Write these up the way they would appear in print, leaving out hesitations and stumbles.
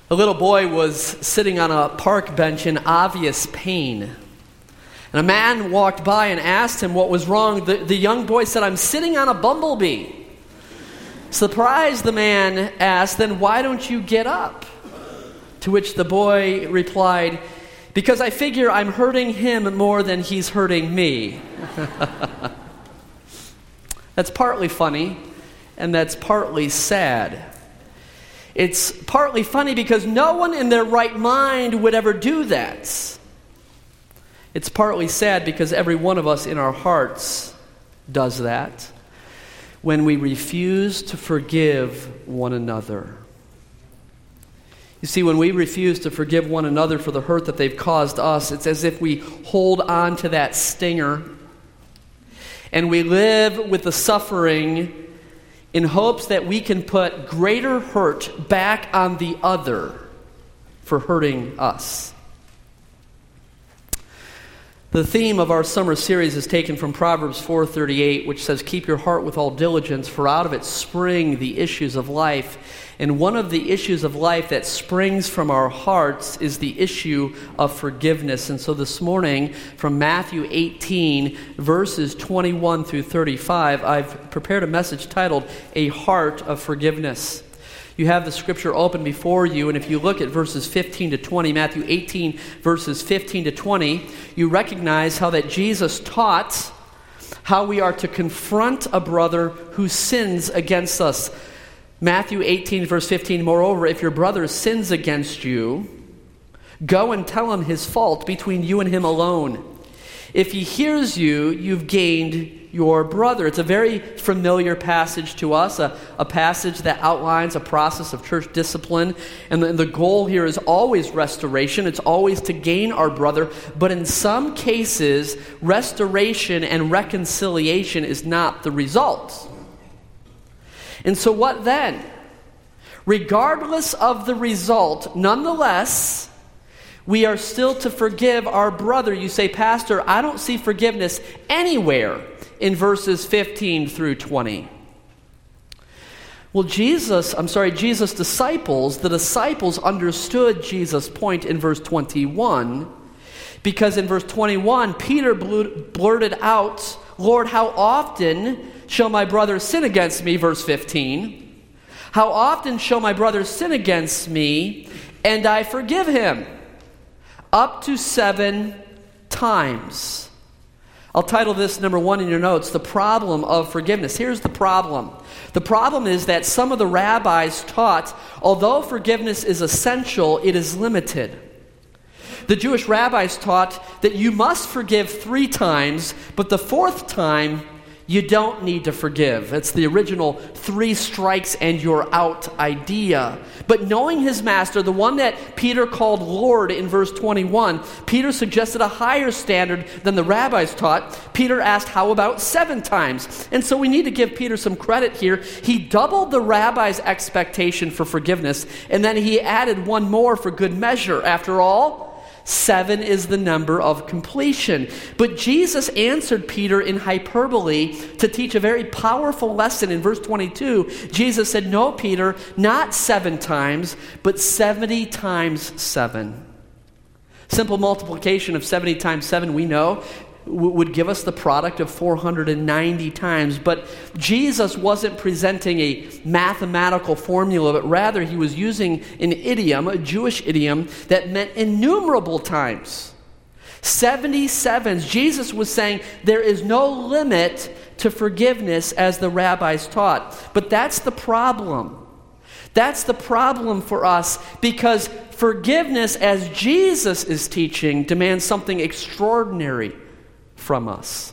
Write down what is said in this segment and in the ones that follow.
A little boy was sitting on a park bench in obvious pain. And a man walked by and asked him what was wrong. The young boy said, "I'm sitting on a bumblebee." Surprised, the man asked, "Then why don't you get up?" To which the boy replied, "Because I figure I'm hurting him more than he's hurting me." That's partly funny, and that's partly sad. It's partly funny because no one in their right mind would ever do that. It's partly sad because every one of us in our hearts does that when we refuse to forgive one another. You see, when we refuse to forgive one another for the hurt that they've caused us, it's as if we hold on to that stinger and we live with the suffering in hopes that we can put greater hurt back on the other for hurting us. The theme of our summer series is taken from Proverbs 4:38, which says, "Keep your heart with all diligence, for out of it spring the issues of life." And one of the issues of life that springs from our hearts is the issue of forgiveness. And so this morning, from Matthew 18, verses 21 through 35, I've prepared a message titled, "A Heart of Forgiveness." You have the scripture open before you, and if you look at verses 15 to 20, Matthew 18, verses 15 to 20, you recognize how that Jesus taught how we are to confront a brother who sins against us. Matthew 18, verse 15, "Moreover, if your brother sins against you, go and tell him his fault between you and him alone. If he hears you, you've gained your brother." It's a very familiar passage to us, a passage that outlines a process of church discipline. And the goal here is always restoration. It's always to gain our brother. But in some cases, restoration and reconciliation is not the result. And so what then? Regardless of the result, nonetheless, we are still to forgive our brother. You say, "Pastor, I don't see forgiveness anywhere in verses 15 through 20. Well, Jesus' disciples, the disciples understood Jesus' point in verse 21, because in verse 21, Peter blurted out, "Lord, how often shall my brother sin against me?" Verse 15. "How often shall my brother sin against me, and I forgive him? Up to 7 times. I'll title this, number 1 in your notes, "The Problem of Forgiveness." Here's the problem. The problem is that some of the rabbis taught, although forgiveness is essential, it is limited. The Jewish rabbis taught that you must forgive 3 times, but the 4th time, you don't need to forgive. It's the original 3 strikes and you're out idea. But knowing his master, the one that Peter called Lord in verse 21, Peter suggested a higher standard than the rabbis taught. Peter asked, how about 7 times? And so we need to give Peter some credit here. He doubled the rabbis' expectation for forgiveness, and then he added 1 more for good measure. After all, 7 is the number of completion. But Jesus answered Peter in hyperbole to teach a very powerful lesson. In verse 22, Jesus said, "No, Peter, not 7 times, but 70 times 7. Simple multiplication of 70 times 7, we know, would give us the product of 490 times. But Jesus wasn't presenting a mathematical formula, but rather he was using an idiom, a Jewish idiom, that meant innumerable times. 77s. Jesus was saying there is no limit to forgiveness as the rabbis taught. But that's the problem. That's the problem for us, because forgiveness, as Jesus is teaching, demands something extraordinary from us.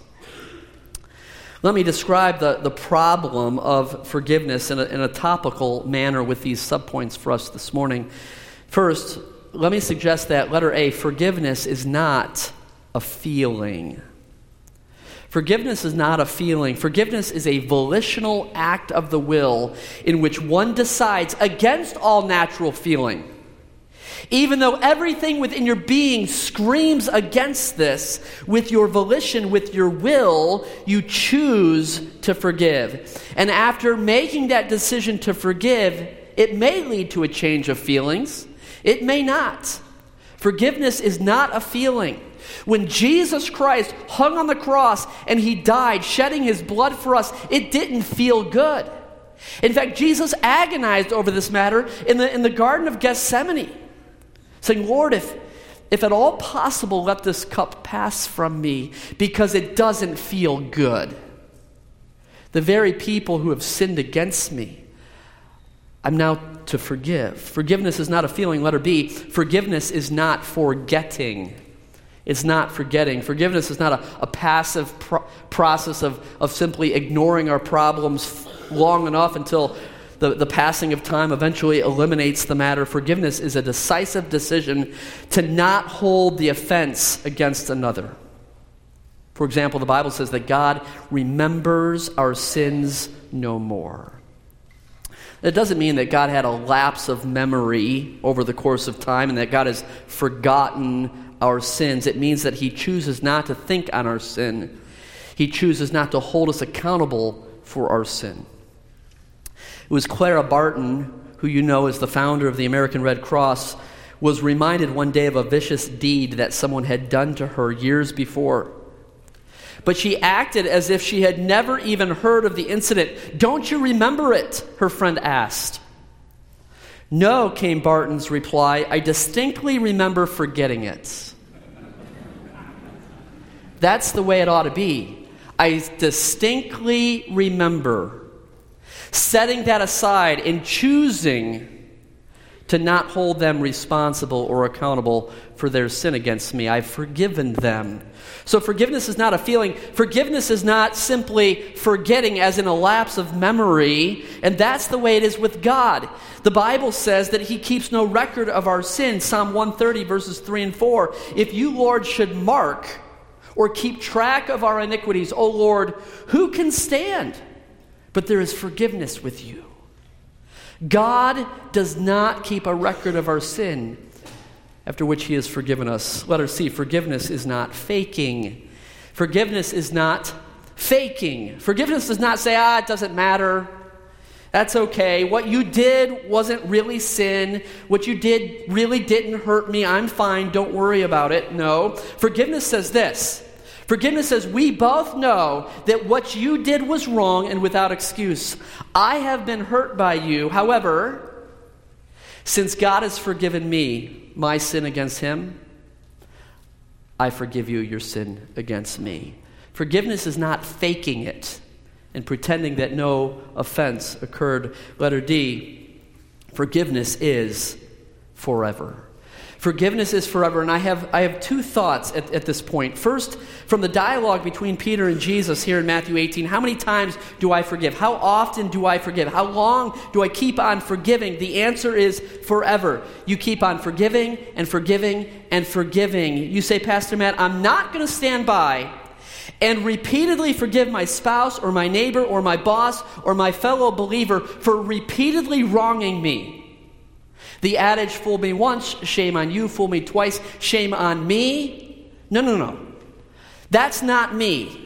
Let me describe the problem of forgiveness in a topical manner with these subpoints for us this morning. First, let me suggest that, letter A, forgiveness is not a feeling. Forgiveness is not a feeling. Forgiveness is a volitional act of the will in which one decides against all natural feeling. Even though everything within your being screams against this, with your volition, with your will, you choose to forgive. And after making that decision to forgive, it may lead to a change of feelings. It may not. Forgiveness is not a feeling. When Jesus Christ hung on the cross and he died, shedding his blood for us, it didn't feel good. In fact, Jesus agonized over this matter in the Garden of Gethsemane, saying, Lord, if at all possible, let this cup pass from me, because it doesn't feel good. The very people who have sinned against me, I'm now to forgive. Forgiveness is not a feeling, letter B. Forgiveness is not forgetting. It's not forgetting. Forgiveness is not a passive process of simply ignoring our problems long enough until the passing of time eventually eliminates the matter. Forgiveness is a decisive decision to not hold the offense against another. For example, the Bible says that God remembers our sins no more. That doesn't mean that God had a lapse of memory over the course of time and that God has forgotten our sins. It means that he chooses not to think on our sin. He chooses not to hold us accountable for our sin. It was Clara Barton, who you know is the founder of the American Red Cross, was reminded one day of a vicious deed that someone had done to her years before. But she acted as if she had never even heard of the incident. Don't you remember it? Her friend asked. No, came Barton's reply. I distinctly remember forgetting it. That's the way it ought to be. I distinctly remember setting that aside and choosing to not hold them responsible or accountable for their sin against me. I've forgiven them. So forgiveness is not a feeling. Forgiveness is not simply forgetting as in a lapse of memory, and that's the way it is with God. The Bible says that he keeps no record of our sins. Psalm 130, verses 3 and 4. If you, Lord, should mark or keep track of our iniquities, O Lord, who can stand? But there is forgiveness with you. God does not keep a record of our sin, after which he has forgiven us. Letter C, forgiveness is not faking. Forgiveness is not faking. Forgiveness does not say, it doesn't matter. That's okay. What you did wasn't really sin. What you did really didn't hurt me. I'm fine. Don't worry about it. No. Forgiveness says this. Forgiveness says, we both know that what you did was wrong and without excuse. I have been hurt by you. However, since God has forgiven me my sin against him, I forgive you your sin against me. Forgiveness is not faking it and pretending that no offense occurred. Letter D, forgiveness is forever. Forgiveness is forever, and I have two thoughts at this point. First, from the dialogue between Peter and Jesus here in Matthew 18, how many times do I forgive? How often do I forgive? How long do I keep on forgiving? The answer is forever. You keep on forgiving and forgiving and forgiving. You say, Pastor Matt, I'm not going to stand by and repeatedly forgive my spouse or my neighbor or my boss or my fellow believer for repeatedly wronging me. The adage, fool me once, shame on you, fool me twice, shame on me. No. That's not me.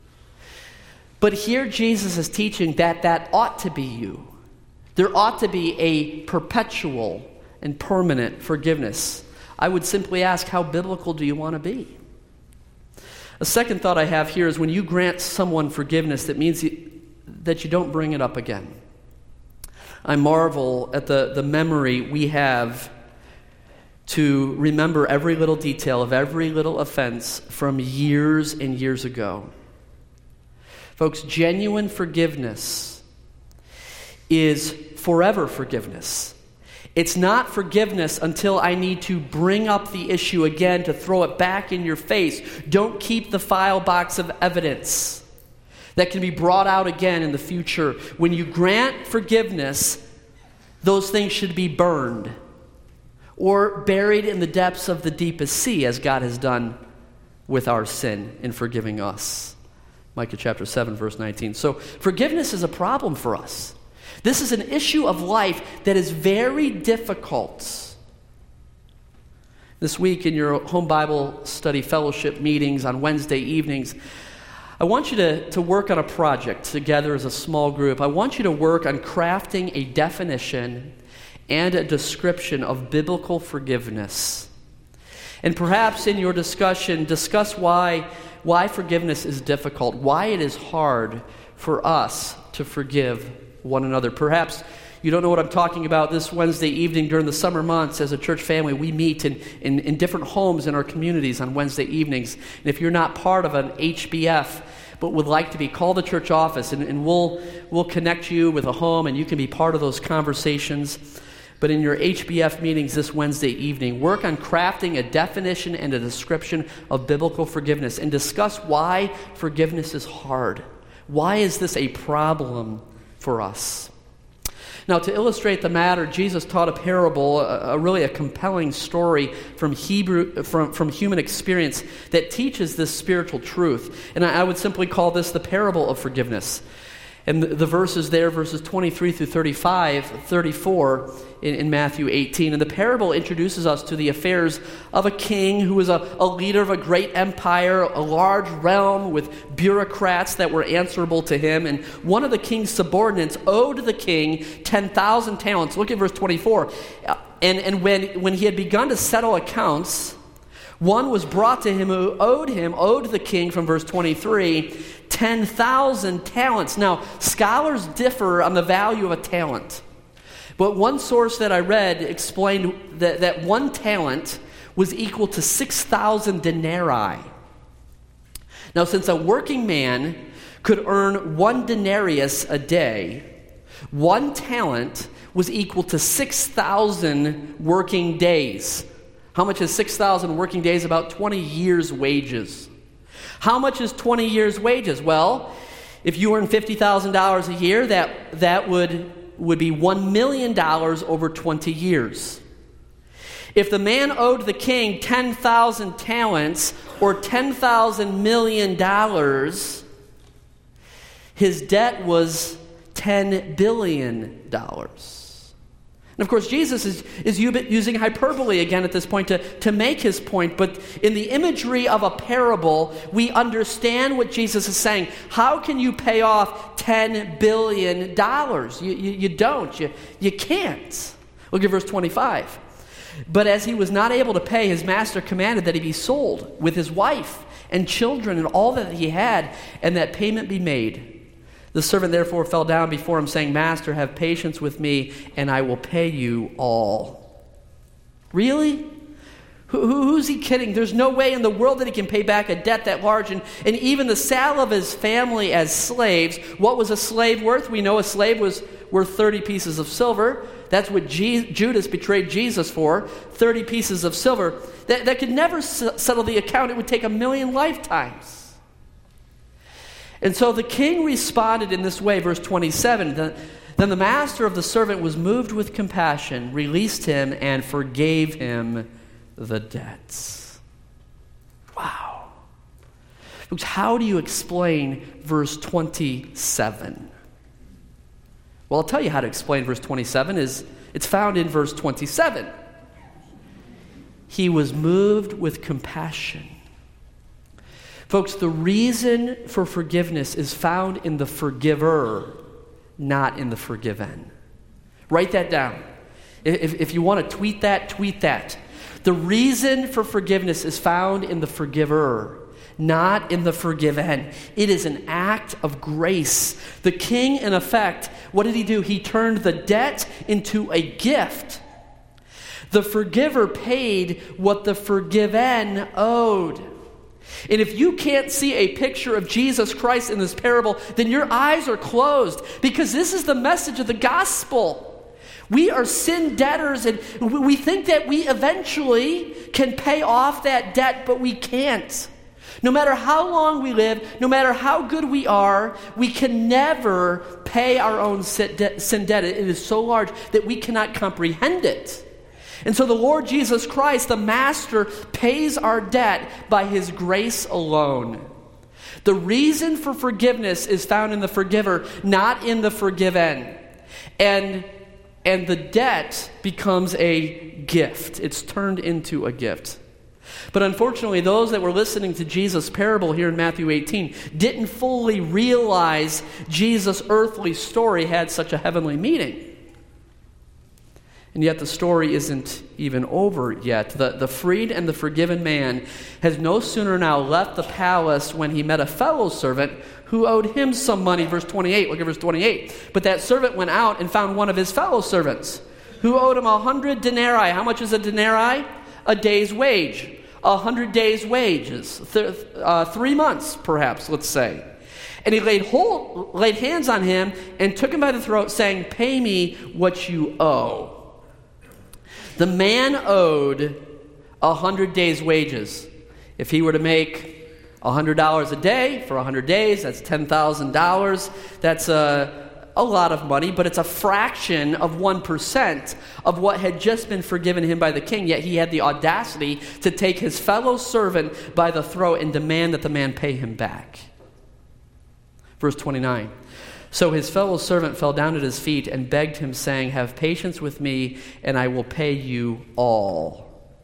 But here Jesus is teaching that ought to be you. There ought to be a perpetual and permanent forgiveness. I would simply ask, how biblical do you want to be? A second thought I have here is when you grant someone forgiveness, that means that you don't bring it up again. I marvel at the memory we have to remember every little detail of every little offense from years and years ago. Folks, genuine forgiveness is forever forgiveness. It's not forgiveness until I need to bring up the issue again to throw it back in your face. Don't keep the file box of evidence that can be brought out again in the future. When you grant forgiveness, those things should be burned or buried in the depths of the deepest sea, as God has done with our sin in forgiving us. Micah chapter 7, verse 19. So forgiveness is a problem for us. This is an issue of life that is very difficult. This week in your home Bible study fellowship meetings on Wednesday evenings, I want you to work on a project together as a small group. I want you to work on crafting a definition and a description of biblical forgiveness. And perhaps in your discussion, discuss why forgiveness is difficult, why it is hard for us to forgive one another. Perhaps you don't know what I'm talking about. This Wednesday evening during the summer months as a church family, we meet in different homes in our communities on Wednesday evenings. And if you're not part of an HBF but would like to be, call the church office and we'll connect you with a home and you can be part of those conversations. But in your HBF meetings this Wednesday evening, work on crafting a definition and a description of biblical forgiveness and discuss why forgiveness is hard. Why is this a problem for us? Now, to illustrate the matter, Jesus taught a parable, really a compelling story from human experience that teaches this spiritual truth. And I would simply call this the parable of forgiveness. And the verses there, verses 23 through 34 in Matthew 18. And the parable introduces us to the affairs of a king who was a leader of a great empire, a large realm with bureaucrats that were answerable to him. And one of the king's subordinates owed the king 10,000 talents. Look at verse 24. And when he had begun to settle accounts, one was brought to him who owed the king, from verse 23, 10,000 talents. Now, scholars differ on the value of a talent. But one source that I read explained that one talent was equal to 6,000 denarii. Now, since a working man could earn 1 denarius a day, 1 talent was equal to 6,000 working days. How much is 6,000 working days? About 20 years' wages. How much is 20 years' wages? Well, if you earn $50,000 a year, that would be $1 million over 20 years. If the man owed the king 10,000 talents or $10,000 million, his debt was $10 billion. And of course, Jesus is using hyperbole again at this point to make his point. But in the imagery of a parable, we understand what Jesus is saying. How can you pay off $10 billion? You don't. You can't. Look at verse 25. But as he was not able to pay, his master commanded that he be sold with his wife and children and all that he had, and that payment be made. The servant therefore fell down before him, saying, Master, have patience with me, and I will pay you all. Really? Who's he kidding? There's no way in the world that he can pay back a debt that large. And even the sale of his family as slaves, what was a slave worth? We know a slave was worth 30 pieces of silver. That's what Judas betrayed Jesus for, 30 pieces of silver. That could never settle the account. It would take 1,000,000 lifetimes. And so the king responded in this way, verse 27. Then the master of the servant was moved with compassion, released him, and forgave him the debts. Wow. Folks, how do you explain verse 27? Well, I'll tell you how to explain verse 27. It's found in verse 27. He was moved with compassion. Folks, the reason for forgiveness is found in the forgiver, not in the forgiven. Write that down. If you want to tweet that, tweet that. The reason for forgiveness is found in the forgiver, not in the forgiven. It is an act of grace. The king, in effect, what did he do? He turned the debt into a gift. The forgiver paid what the forgiven owed. And if you can't see a picture of Jesus Christ in this parable, then your eyes are closed, because this is the message of the gospel. We are sin debtors, and we think that we eventually can pay off that debt, but we can't. No matter how long we live, no matter how good we are, we can never pay our own sin debt. It is so large that we cannot comprehend it. And so the Lord Jesus Christ, the Master, pays our debt by his grace alone. The reason for forgiveness is found in the forgiver, not in the forgiven. And the debt becomes a gift. It's turned into a gift. But unfortunately, those that were listening to Jesus' parable here in Matthew 18 didn't fully realize Jesus' earthly story had such a heavenly meaning. And yet the story isn't even over yet. The freed and the forgiven man has no sooner now left the palace when he met a fellow servant who owed him some money. Verse 28, look at verse 28. But that servant went out and found one of his fellow servants who owed him 100 denarii. How much is a denarii? A day's wage. 100 days' wages. 3 months, perhaps, let's say. And he laid hands on him and took him by the throat, saying, "Pay me what you owe." The man owed 100 days' wages. If he were to make $100 a day for 100 days, that's $10,000. That's a lot of money, but it's a fraction of 1% of what had just been forgiven him by the king. Yet he had the audacity to take his fellow servant by the throat and demand that the man pay him back. Verse 29. So his fellow servant fell down at his feet and begged him, saying, "Have patience with me, and I will pay you all."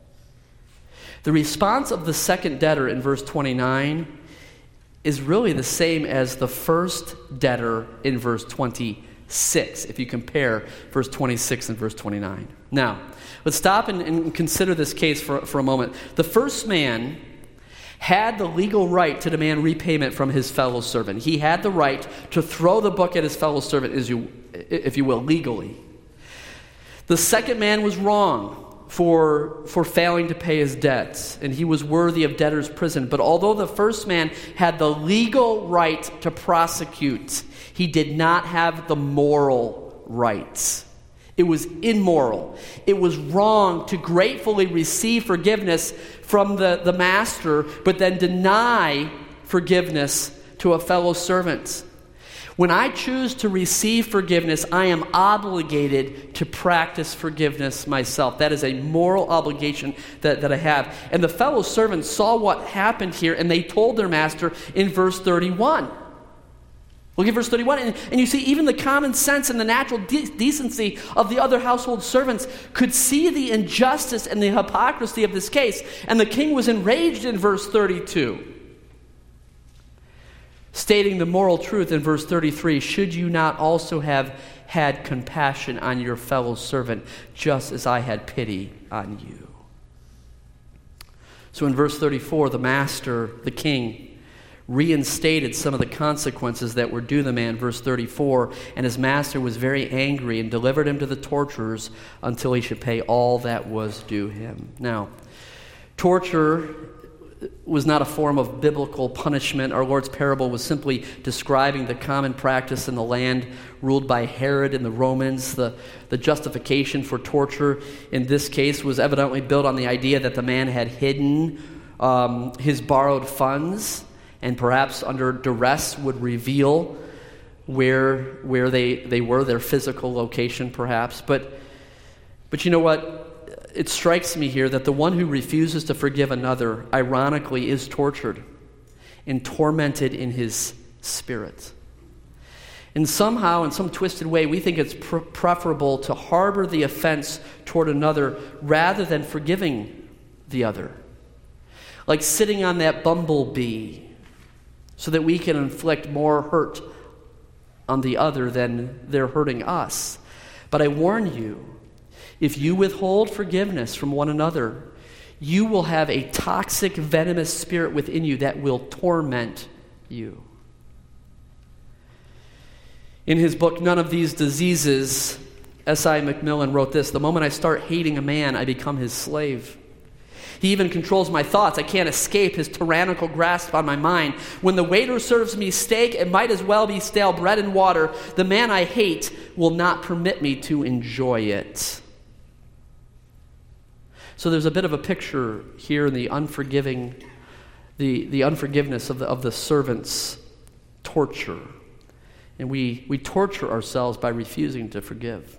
The response of the second debtor in verse 29 is really the same as the first debtor in verse 26, if you compare verse 26 and verse 29. Now, let's stop and consider this case for a moment. The first man had the legal right to demand repayment from his fellow servant. He had the right to throw the book at his fellow servant, if you will, legally. The second man was wrong for failing to pay his debts, and he was worthy of debtor's prison. But although the first man had the legal right to prosecute, he did not have the moral rights. It was immoral. It was wrong to gratefully receive forgiveness from the master, but then deny forgiveness to a fellow servant. When I choose to receive forgiveness, I am obligated to practice forgiveness myself. That is a moral obligation that I have. And the fellow servants saw what happened here, and they told their master in verse 31. Look at verse 31, and you see even the common sense and the natural decency of the other household servants could see the injustice and the hypocrisy of this case. And the king was enraged in verse 32, stating the moral truth in verse 33, "Should you not also have had compassion on your fellow servant, just as I had pity on you?" So in verse 34, the master, the king, reinstated some of the consequences that were due the man. Verse 34, and his master was very angry and delivered him to the torturers until he should pay all that was due him. Now, torture was not a form of biblical punishment. Our Lord's parable was simply describing the common practice in the land ruled by Herod and the Romans. The justification for torture in this case was evidently built on the idea that the man had hidden his borrowed funds, and perhaps under duress would reveal where they were, their physical location perhaps. But you know what? It strikes me here that the one who refuses to forgive another, ironically, is tortured and tormented in his spirit. And somehow, in some twisted way, we think it's preferable to harbor the offense toward another rather than forgiving the other. Like sitting on that bumblebee so that we can inflict more hurt on the other than they're hurting us. But I warn you, if you withhold forgiveness from one another, you will have a toxic, venomous spirit within you that will torment you. In his book, None of These Diseases, S.I. McMillan wrote this: "The moment I start hating a man, I become his slave. He even controls my thoughts. I can't escape his tyrannical grasp on my mind. When the waiter serves me steak, it might as well be stale bread and water. The man I hate will not permit me to enjoy it." So there's a bit of a picture here in the unforgiving, the unforgiveness of the servant's torture. And we torture ourselves by refusing to forgive.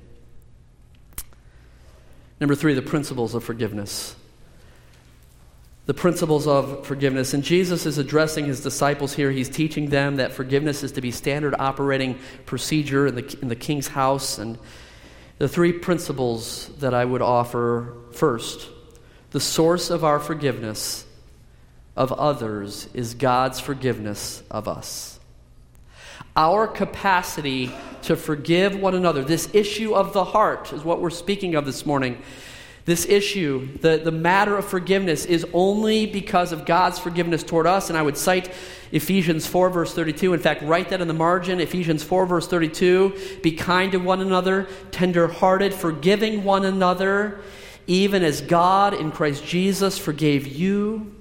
Number 3, the principles of forgiveness. The principles of forgiveness. And Jesus is addressing his disciples here. He's teaching them that forgiveness is to be standard operating procedure in the king's house. And the 3 principles that I would offer: first, the source of our forgiveness of others is God's forgiveness of us. Our capacity to forgive one another, this issue of the heart is what we're speaking of this morning. This issue, the matter of forgiveness, is only because of God's forgiveness toward us. And I would cite Ephesians 4, verse 32. In fact, write that in the margin. Ephesians 4, verse 32. Be kind to one another, tender-hearted, forgiving one another, even as God in Christ Jesus forgave you.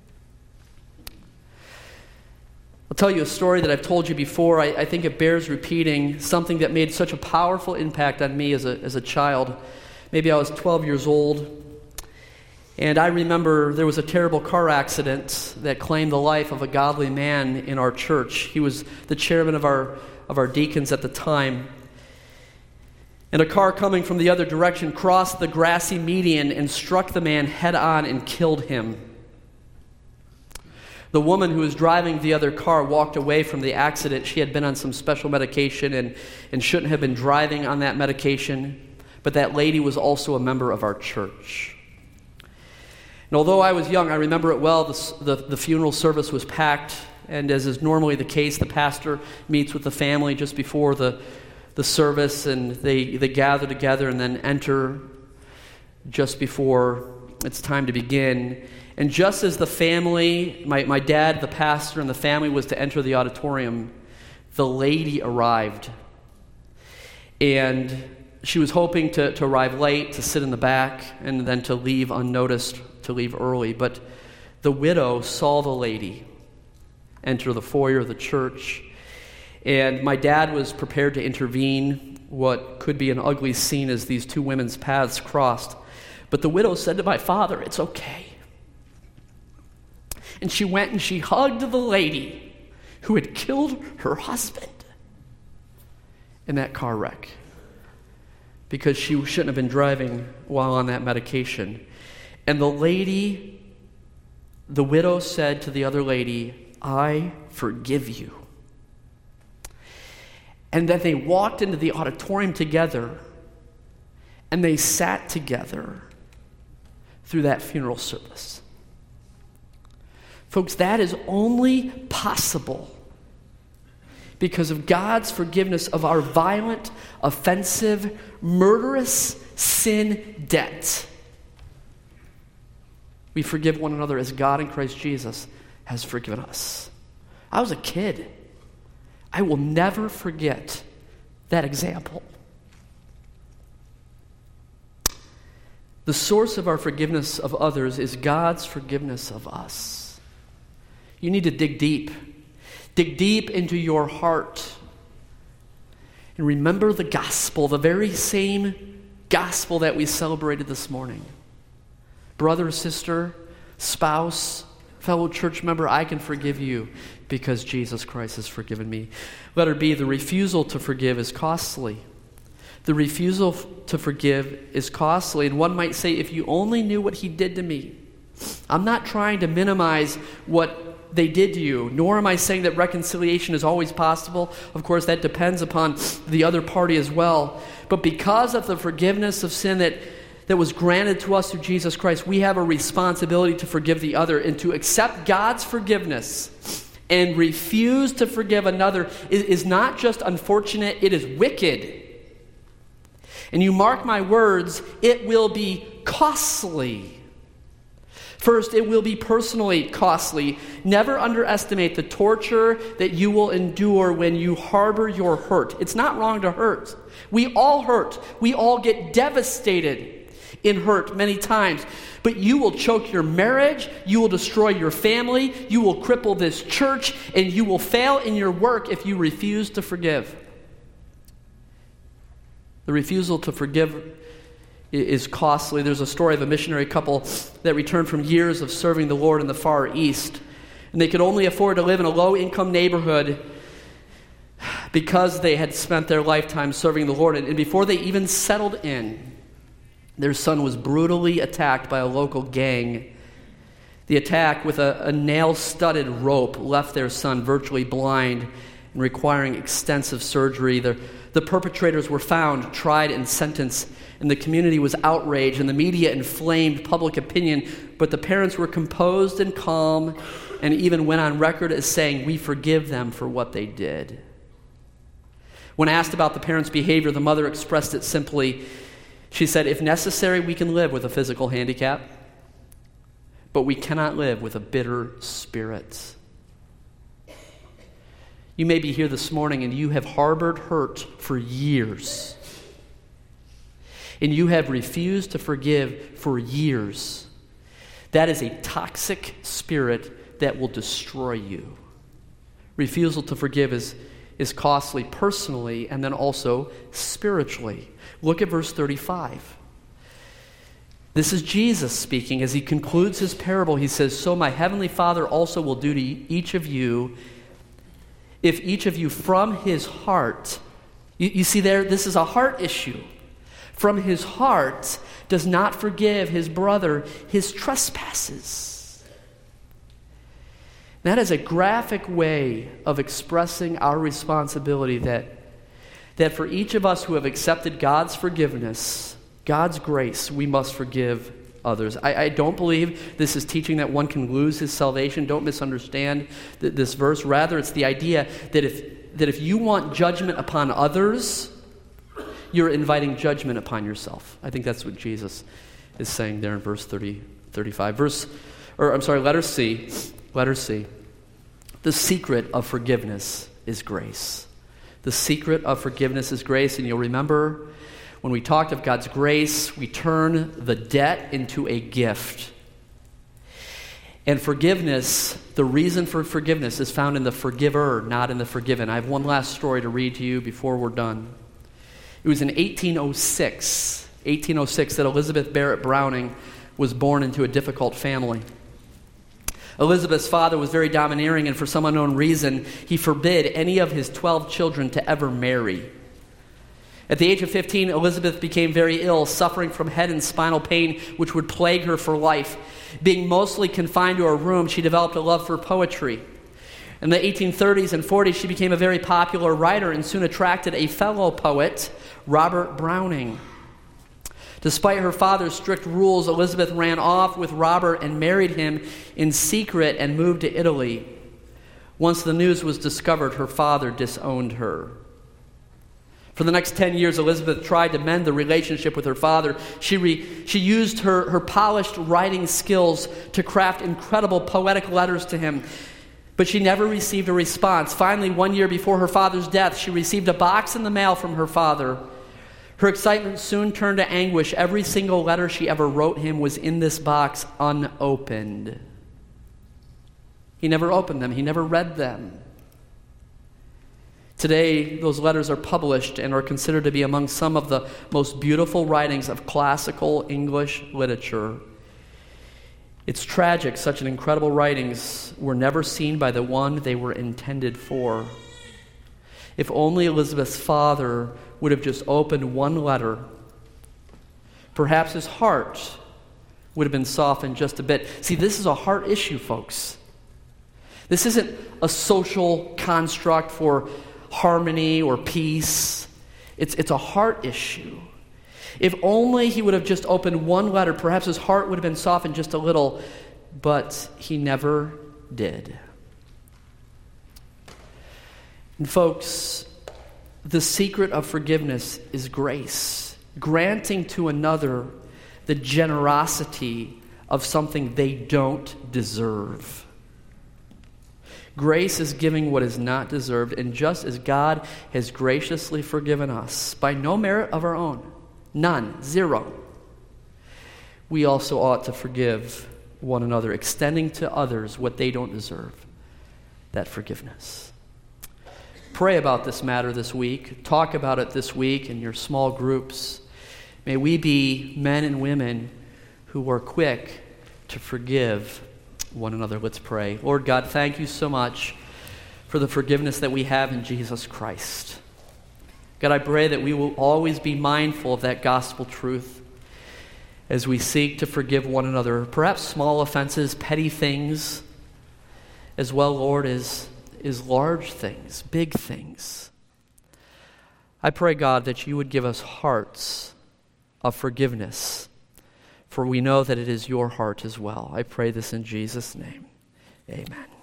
I'll tell you a story that I've told you before. I think it bears repeating, something that made such a powerful impact on me as a child. Maybe I was 12 years old, and I remember there was a terrible car accident that claimed the life of a godly man in our church. He was the chairman of our deacons at the time. And a car coming from the other direction crossed the grassy median and struck the man head on and killed him. The woman who was driving the other car walked away from the accident. She had been on some special medication and shouldn't have been driving on that medication. But that lady was also a member of our church. And although I was young, I remember it well. The funeral service was packed, and as is normally the case, the pastor meets with the family just before the service, and they gather together and then enter just before it's time to begin. And just as the family, my dad, the pastor, and the family was to enter the auditorium, the lady arrived. And she was hoping to arrive late, to sit in the back, and then to leave unnoticed, to leave early. But the widow saw the lady enter the foyer of the church, and my dad was prepared to intervene what could be an ugly scene as these two women's paths crossed. But the widow said to my father, "It's okay." And she went and she hugged the lady who had killed her husband in that car wreck, because she shouldn't have been driving while on that medication. And the widow said to the other lady, "I forgive you." And then they walked into the auditorium together, and they sat together through that funeral service. Folks, that is only possible because of God's forgiveness of our violent, offensive, murderous sin debt. We forgive one another as God in Christ Jesus has forgiven us. I was a kid. I will never forget that example. The source of our forgiveness of others is God's forgiveness of us. You need to dig deep. Dig deep into your heart and remember the gospel, the very same gospel that we celebrated this morning. Brother, sister, spouse, fellow church member, I can forgive you because Jesus Christ has forgiven me. Letter B, the refusal to forgive is costly. The refusal to forgive is costly. And one might say, if you only knew what he did to me. I'm not trying to minimize what they did to you, nor am I saying that reconciliation is always possible. Of course, that depends upon the other party as well. But because of the forgiveness of sin that was granted to us through Jesus Christ, we have a responsibility to forgive the other, and to accept God's forgiveness and refuse to forgive another is not just unfortunate, it is wicked. And you mark my words, it will be costly. First, it will be personally costly. Never underestimate the torture that you will endure when you harbor your hurt. It's not wrong to hurt. We all hurt. We all get devastated in hurt many times. But you will choke your marriage, you will destroy your family, you will cripple this church, and you will fail in your work if you refuse to forgive. The refusal to forgive is costly. There's a story of a missionary couple that returned from years of serving the Lord in the Far East. And they could only afford to live in a low-income neighborhood because they had spent their lifetime serving the Lord. And before they even settled in, their son was brutally attacked by a local gang. The attack with a nail-studded rope left their son virtually blind and requiring extensive surgery. The perpetrators were found, tried, and sentenced, and the community was outraged, and the media inflamed public opinion, but the parents were composed and calm, and even went on record as saying, "We forgive them for what they did." When asked about the parents' behavior, the mother expressed it simply. She said, if necessary, we can live with a physical handicap, but we cannot live with a bitter spirit. You may be here this morning and you have harbored hurt for years. And you have refused to forgive for years. That is a toxic spirit that will destroy you. Refusal to forgive is costly personally and then also spiritually. Look at verse 35. This is Jesus speaking. As he concludes his parable, he says, so my heavenly Father also will do to each of you, if each of you from his heart, you see there, this is a heart issue, from his heart does not forgive his brother his trespasses. That is a graphic way of expressing our responsibility that for each of us who have accepted God's forgiveness, God's grace, we must forgive others. I don't believe this is teaching that one can lose his salvation. Don't misunderstand this verse. Rather, it's the idea that if you want judgment upon others, you're inviting judgment upon yourself. I think that's what Jesus is saying there in verse 35. Letter C. Letter C. The secret of forgiveness is grace. The secret of forgiveness is grace. And you'll remember when we talked of God's grace, we turn the debt into a gift. And forgiveness, the reason for forgiveness is found in the forgiver, not in the forgiven. I have one last story to read to you before we're done. It was in 1806 that Elizabeth Barrett Browning was born into a difficult family. Elizabeth's father was very domineering, and for some unknown reason, he forbid any of his 12 children to ever marry. At the age of 15, Elizabeth became very ill, suffering from head and spinal pain, which would plague her for life. Being mostly confined to her room, she developed a love for poetry. In the 1830s and 40s, she became a very popular writer and soon attracted a fellow poet, Robert Browning. Despite her father's strict rules, Elizabeth ran off with Robert and married him in secret and moved to Italy. Once the news was discovered, her father disowned her. For the next 10 years, Elizabeth tried to mend the relationship with her father. She used her polished writing skills to craft incredible poetic letters to him, but she never received a response. Finally, 1 year before her father's death, she received a box in the mail from her father. Her excitement soon turned to anguish. Every single letter she ever wrote him was in this box unopened. He never opened them. He never read them. Today, those letters are published and are considered to be among some of the most beautiful writings of classical English literature. It's tragic such an incredible writings were never seen by the one they were intended for. If only Elizabeth's father would have just opened one letter, perhaps his heart would have been softened just a bit. See, this is a heart issue, folks. This isn't a social construct for harmony or peace. It's a heart issue. If only he would have just opened one letter, perhaps his heart would have been softened just a little, but he never did. And folks, the secret of forgiveness is grace, granting to another the generosity of something they don't deserve. Grace is giving what is not deserved, and just as God has graciously forgiven us by no merit of our own, none, zero, we also ought to forgive one another, extending to others what they don't deserve, that forgiveness. Pray about this matter this week. Talk about it this week in your small groups. May we be men and women who are quick to forgive one another. Let's pray. Lord God, thank you so much for the forgiveness that we have in Jesus Christ. God, I pray that we will always be mindful of that gospel truth as we seek to forgive one another, perhaps small offenses, petty things, as well, Lord, as large things, big things. I pray, God, that you would give us hearts of forgiveness, for we know that it is your heart as well. I pray this in Jesus' name. Amen.